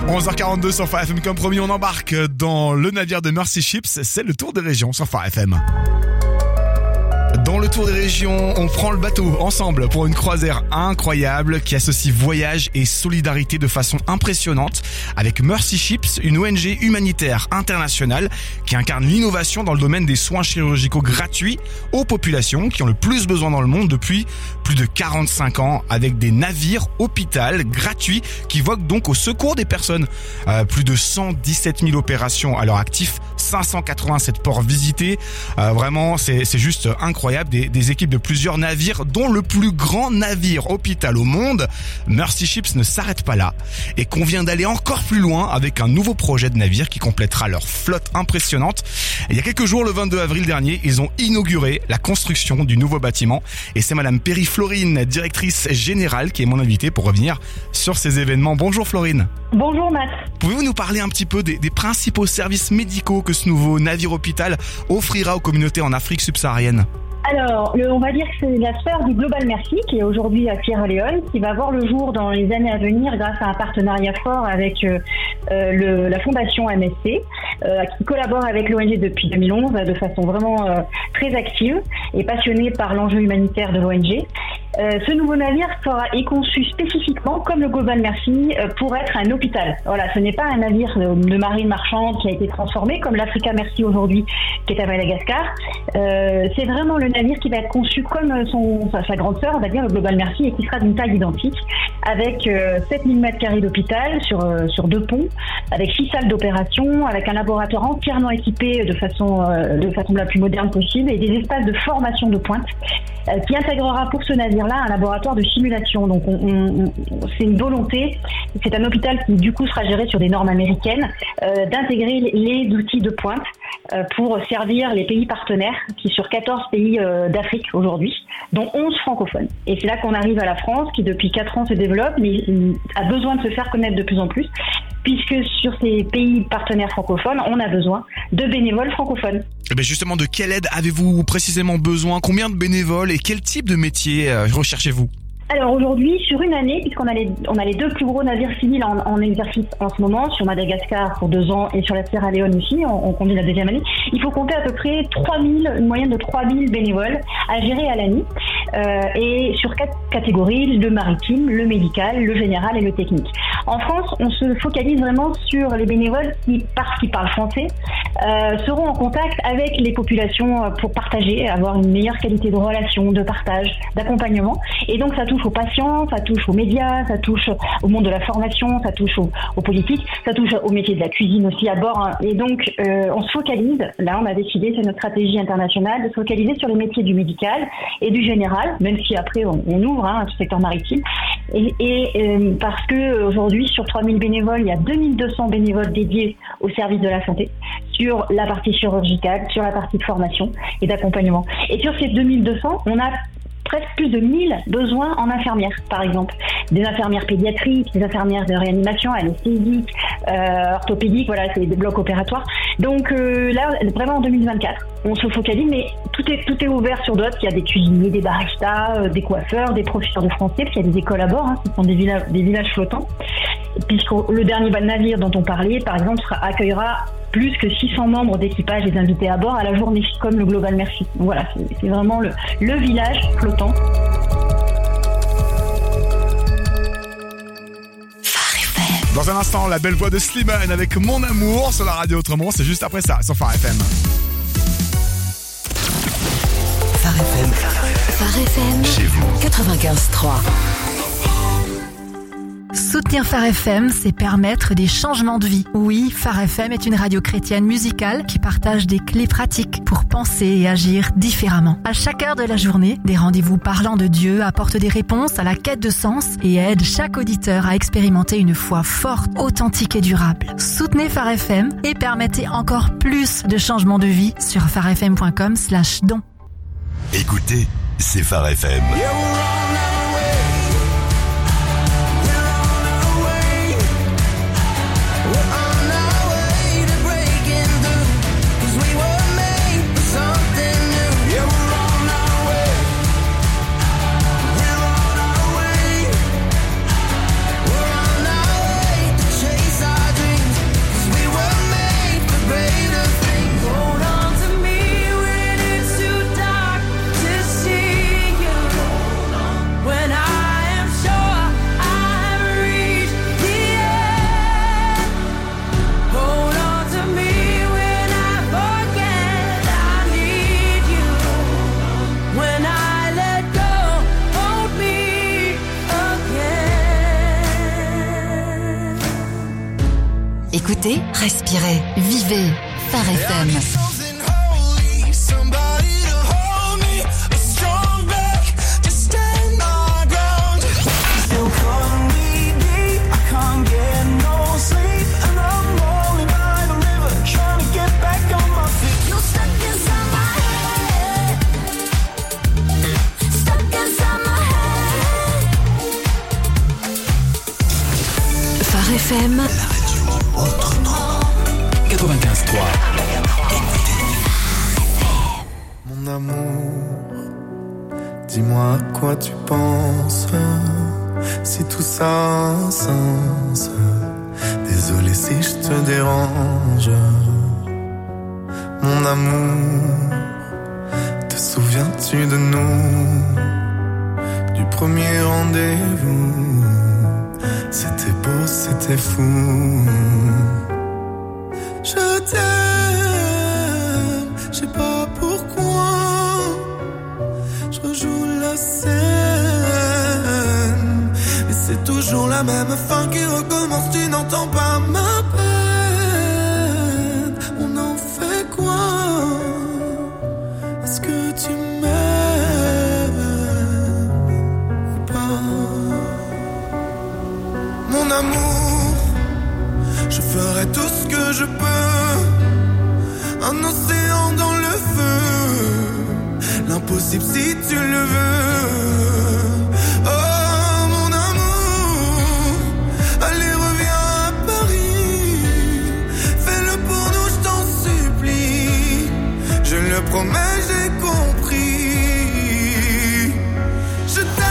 onze heures quarante-deux sur Phare F M, comme promis, on embarque dans le navire de Mercy Ships. C'est le tour des régions sur Phare F M. Dans le tour des régions, on prend le bateau ensemble pour une croisière incroyable qui associe voyage et solidarité de façon impressionnante avec Mercy Ships, une O N G humanitaire internationale qui incarne l'innovation dans le domaine des soins chirurgicaux gratuits aux populations qui ont le plus besoin dans le monde depuis plus de quarante-cinq ans, avec des navires hôpital gratuits qui voguent donc au secours des personnes. Euh, plus de cent dix-sept mille opérations à leur actif, cinq cent quatre-vingt-sept ports visités. Euh, vraiment, c'est, c'est juste incroyable. Des, des équipes de plusieurs navires, dont le plus grand navire hôpital au monde. Mercy Ships ne s'arrête pas là et convient d'aller encore plus loin avec un nouveau projet de navire qui complétera leur flotte impressionnante. Et il y a quelques jours, le vingt-deux avril dernier, ils ont inauguré la construction du nouveau bâtiment et c'est Madame Perry Florine, directrice générale, qui est mon invitée pour revenir sur ces événements. Bonjour Florine.
Bonjour Matt.
Pouvez-vous nous parler un petit peu des, des principaux services médicaux que ce nouveau navire hôpital offrira aux communautés en Afrique subsaharienne ?
Alors, le, on va dire que c'est la sœur du Global Mercy qui est aujourd'hui à Sierra Leone, qui va voir le jour dans les années à venir grâce à un partenariat fort avec euh, euh, le, la fondation M S C, euh, qui collabore avec l'O N G depuis deux mille onze de façon vraiment euh, très active et passionnée par l'enjeu humanitaire de l'O N G. Euh, ce nouveau navire sera est conçu spécifiquement comme le Global Mercy euh, pour être un hôpital. Voilà, ce n'est pas un navire de, de marine marchande qui a été transformé comme l'Africa Mercy aujourd'hui qui est à Madagascar. Euh, c'est vraiment le navire qui va être conçu comme son, sa, sa grande sœur, on va dire le Global Mercy, et qui sera d'une taille identique avec euh, sept mille mètres carrés d'hôpital sur, euh, sur deux ponts, avec six salles d'opération, avec un laboratoire entièrement équipé de façon, euh, de façon la plus moderne possible et des espaces de formation de pointe euh, qui intégrera pour ce navire là un laboratoire de simulation. Donc on, on, c'est une volonté, c'est un hôpital qui du coup sera géré sur des normes américaines, euh, d'intégrer les outils de pointe euh, pour servir les pays partenaires qui sur quatorze pays euh, d'Afrique aujourd'hui, dont onze francophones. Et c'est là qu'on arrive à la France qui depuis quatre ans se développe mais a besoin de se faire connaître de plus en plus, puisque sur ces pays partenaires francophones, on a besoin de bénévoles francophones.
Et bien justement, de quelle aide avez-vous précisément besoin ? Combien de bénévoles et quel type de métier euh, recherchez-vous ?
Alors aujourd'hui, sur une année, puisqu'on a les, on a les deux plus gros navires civils en, en exercice en ce moment, sur Madagascar pour deux ans et sur la Sierra Leone aussi, on, on conduit la deuxième année, il faut compter à peu près trois mille, une moyenne de trois mille bénévoles à gérer à l'année, euh, et sur quatre catégories, le maritime, le médical, le général et le technique. En France, on se focalise vraiment sur les bénévoles qui, parce qu'ils parlent français, euh, seront en contact avec les populations pour partager, avoir une meilleure qualité de relation, de partage, d'accompagnement. Et donc ça touche aux patients, ça touche aux médias, ça touche au monde de la formation, ça touche aux, aux politiques, ça touche au métier de la cuisine aussi à bord. Hein. Et donc euh, on se focalise, là on a décidé, c'est notre stratégie internationale, de se focaliser sur les métiers du médical et du général, même si après on, on ouvre hein, ce secteur maritime. Et, et euh, parce que aujourd'hui sur trois mille bénévoles, il y a deux mille deux cents bénévoles dédiés au service de la santé, sur la partie chirurgicale, sur la partie de formation et d'accompagnement. Et sur ces deux mille deux cents, on a presque plus de mille besoins en infirmières, par exemple. Des infirmières pédiatriques, des infirmières de réanimation, anesthésiques, euh, orthopédiques, voilà, c'est des blocs opératoires. Donc euh, là, vraiment en deux mille vingt-quatre, on se focalise, mais tout est, tout est ouvert sur d'autres. Il y a des cuisiniers, des baristas, euh, des coiffeurs, des professeurs de français, parce qu'il y a des écoles à bord, hein, ce sont des villages, des villages flottants. Puisque le dernier navire dont on parlait, par exemple, sera, accueillera plus que six cents membres d'équipage et d'invités à bord à la journée, comme le Global Mercy. Voilà, c'est, c'est vraiment le, le village flottant.
Dans un instant, la belle voix de Slimane avec Mon Amour sur la radio Autrement. C'est juste après ça, sur Phare F M.
Phare F M.
Phare F M.
Chez vous.
quatre-vingt-quinze trois.
Soutenir Phare F M, c'est permettre des changements de vie. Oui, Phare F M est une radio chrétienne musicale qui partage des clés pratiques pour penser et agir différemment. À chaque heure de la journée, des rendez-vous parlant de Dieu apportent des réponses à la quête de sens et aident chaque auditeur à expérimenter une foi forte, authentique et durable. Soutenez Phare F M et permettez encore plus de changements de vie sur pharefm point com slash don.
Écoutez, c'est Phare F M.
Chase our
écoutez, respirez, vivez. Phare F M. F M.
La radio autrement. quatre-vingt-quinze trois.
Mon amour, dis-moi à quoi tu penses. Si tout ça a un sens. Désolé si je te dérange. Mon amour, te souviens-tu de nous? Du premier rendez-vous. C'était beau, c'était fou. Je t'aime, je sais pas pourquoi. Je rejoue la scène, mais c'est toujours la même fin qui recommence. Tu n'entends pas ma peine. On en fait quoi? Est-ce que tu m'aimes ou pas? Mon amour, je ferai tout ce que je peux. Un océan dans le feu, l'impossible si tu le veux. Oh mon amour, allez reviens à Paris. Fais-le pour nous, je t'en supplie. Je le promets, j'ai compris. Je t'aime.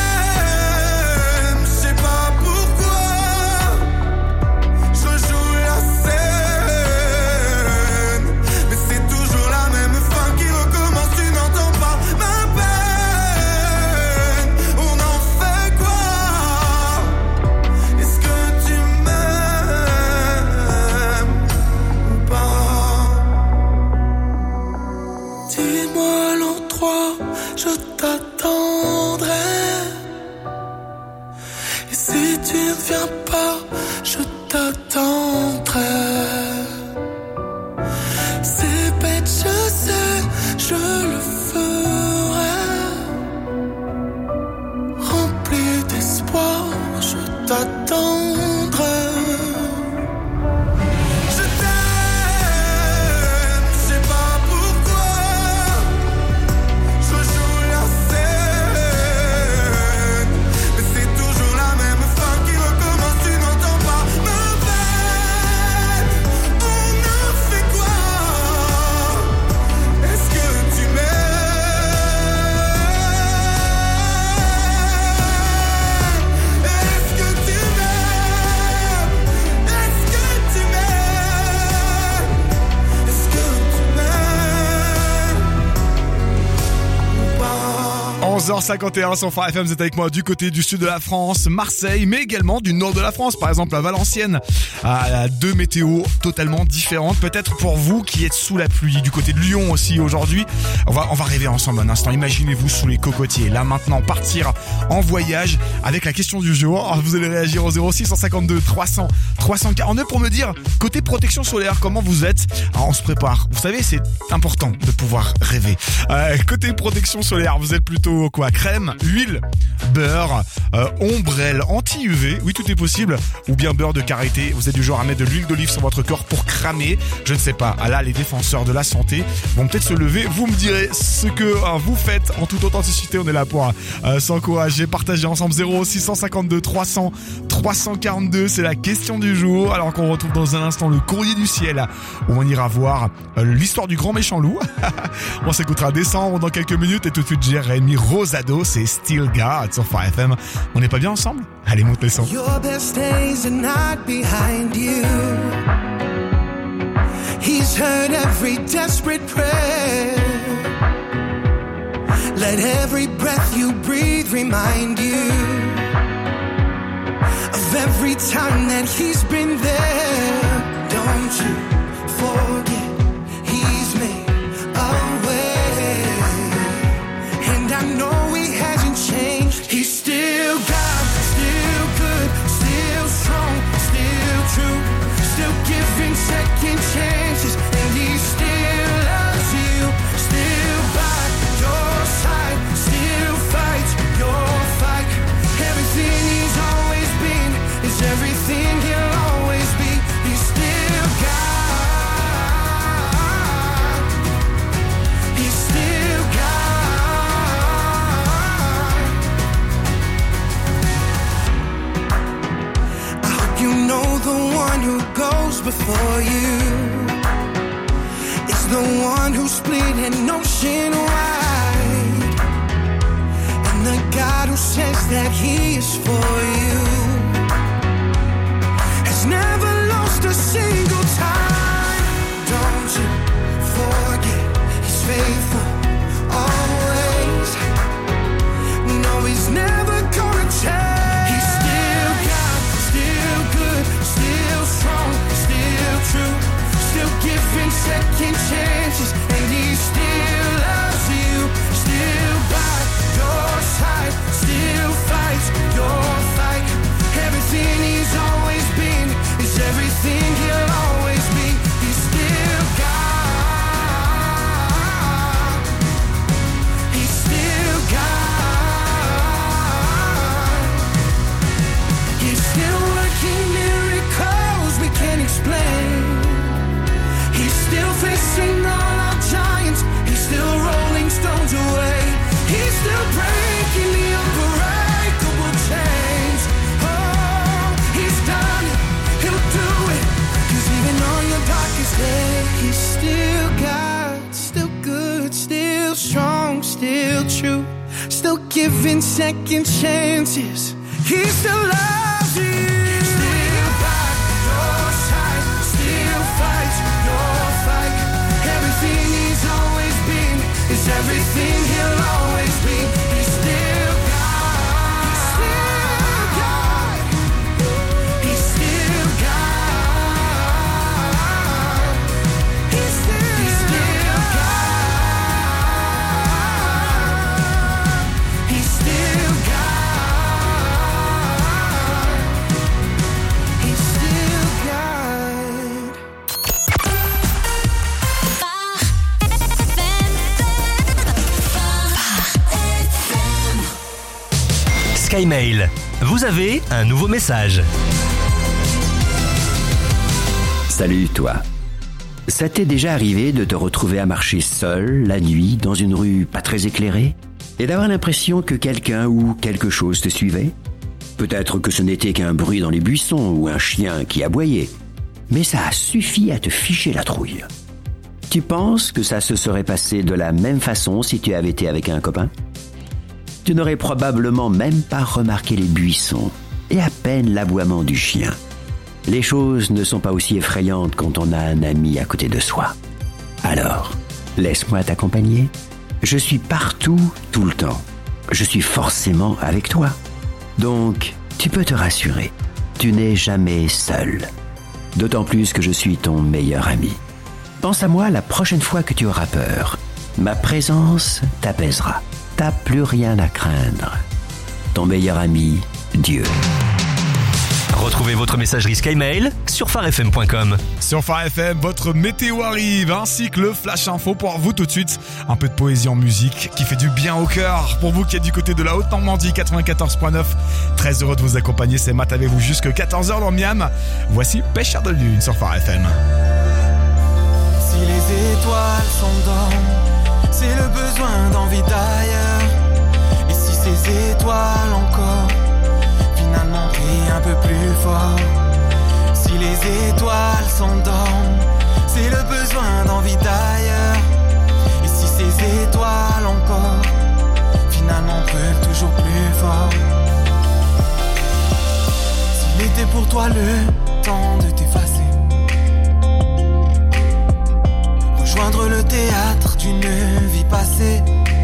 onze heures cinquante et un sur Phare F M, vous êtes avec moi du côté du sud de la France, Marseille, mais également du nord de la France, par exemple à Valenciennes, à deux météos totalement différentes. Peut-être pour vous qui êtes sous la pluie, du côté de Lyon aussi aujourd'hui. On va, on va rêver ensemble un instant. Imaginez-vous sous les cocotiers. Là maintenant, partir en voyage avec la question du jour. Alors, vous allez réagir au zéro six cinquante-deux trois cents trois cent quarante-deux pour me dire côté protection solaire comment vous êtes. Alors, on se prépare. Vous savez, c'est important de pouvoir rêver. Euh, côté protection solaire, vous êtes plutôt quoi? Crème, huile, beurre, euh, ombrelle, anti-U V. Oui, tout est possible. Ou bien beurre de karité. Vous êtes du genre à mettre de l'huile d'olive sur votre corps pour cramer. Je ne sais pas. Ah là, les défenseurs de la santé vont peut-être se lever. Vous me direz ce que euh, vous faites en toute authenticité. On est là pour euh, s'encourager, partager ensemble. Zéro six cinquante-deux trois cents trois cent quarante-deux, c'est la question du jour. Alors qu'on retrouve dans un instant le courrier du ciel où on ira voir euh, l'histoire du grand méchant loup. On s'écoutera Décembre dans quelques minutes et tout de suite Jérémy Rosado, c'est Still God sur Phare F M. On n'est pas bien ensemble? Allez, monte les sons.
Your best days are not behind you. He's heard every desperate prayer. Let every breath you breathe remind you of every time that he's been there. Don't you forget he's made a way. And I know he hasn't changed. He's still God, still good, still strong, still true, still give
is everything he'll always be. He's still God. He's still God. I hope you know the one who goes before you is the one who split an ocean wide, and the God who says that he is for you has never lost a single time. Don't you forget he's faithful always. No, he's never gonna change. He's still God, still good, still strong, still true, still giving second chances, and he still loves you, still by your side, still fights your fight. Everything he's always been is everything he'll always be. He's still God. He's still God. He's still working miracles we can't explain. He's still facing all our giants. He's still rolling stones away. He's still breaking the unbreakable chains. Oh, he's done it. He'll do it. 'Cause even on your darkest day, he's still God, still good, still strong, still true, still giving second chances. He still loves you. Still by your side, still fights your fight. Everything he's always been is everything he'll always be. He's still God. He's still God. He's still God. He's still, he's still God. He's still God. He's still God.
Skymail, vous avez un nouveau message.
Salut toi. Ça t'est déjà arrivé de te retrouver à marcher seul la nuit dans une rue pas très éclairée et d'avoir l'impression que quelqu'un ou quelque chose te suivait? Peut-être que ce n'était qu'un bruit dans les buissons ou un chien qui aboyait, mais ça a suffi à te ficher la trouille. Tu penses que ça se serait passé de la même façon si tu avais été avec un copain? Tu n'aurais probablement même pas remarqué les buissons et à peine l'aboiement du chien. Les choses ne sont pas aussi effrayantes quand on a un ami à côté de soi. Alors, laisse-moi t'accompagner. Je suis partout, tout le temps. Je suis forcément avec toi. Donc, tu peux te rassurer. Tu n'es jamais seul. D'autant plus que je suis ton meilleur ami. Pense à moi la prochaine fois que tu auras peur. Ma présence t'apaisera. T'as plus rien à craindre. Ton meilleur ami, Dieu.
Retrouvez votre messagerie Skymail sur phare f m point com.
Sur Phare F M, votre météo arrive, ainsi que le Flash Info. Pour vous tout de suite, un peu de poésie en musique qui fait du bien au cœur. Pour vous qui êtes du côté de la Haute-Normandie, quatre-vingt-quatorze point neuf, très heureux de vous accompagner. C'est Matt avec vous jusqu'à quatorze heures dans Miam. Voici Pêcheur de lune sur Phare F M.
Si les étoiles s'endorment, c'est le besoin d'envie d'ailleurs. Et si ces étoiles encore finalement brillent un peu plus fort, si les étoiles s'endorment, c'est le besoin d'envie d'ailleurs. Et si ces étoiles encore finalement brûlent toujours plus fort, s'il était pour toi le temps de t'effacer, rejoindre le théâtre d'une vie passée,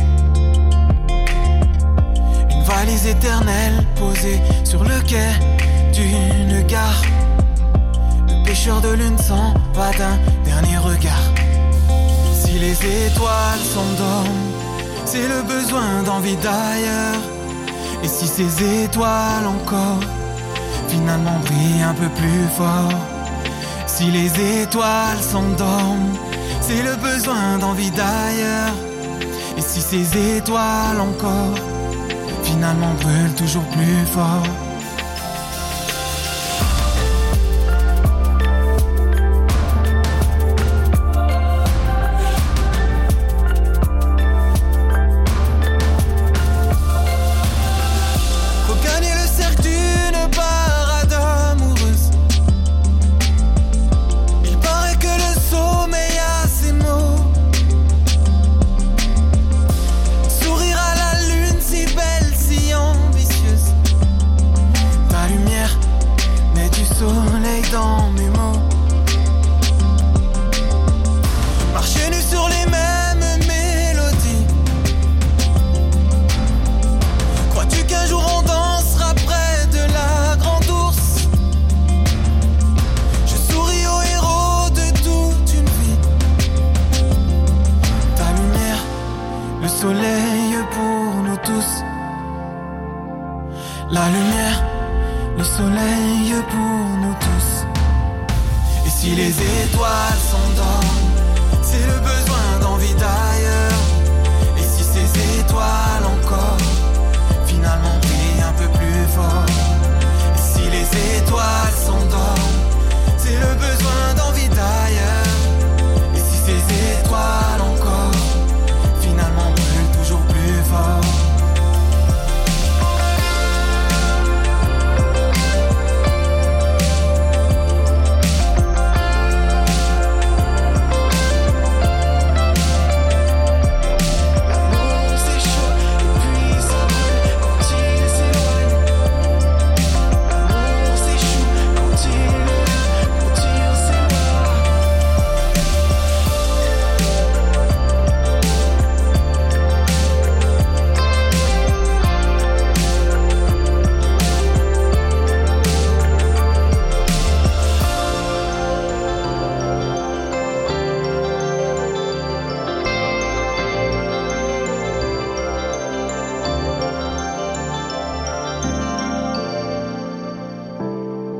une valise éternelle posée sur le quai d'une gare, le pêcheur de lune s'en va d'un dernier regard. Si les étoiles s'endorment, c'est le besoin d'envie d'ailleurs. Et si ces étoiles encore finalement brillent un peu plus fort, si les étoiles s'endorment, c'est le besoin d'envie d'ailleurs. Et si ces étoiles encore finalement brûlent toujours plus fort, mieux pour nous tous. Et si les étoiles s'endorment, c'est le besoin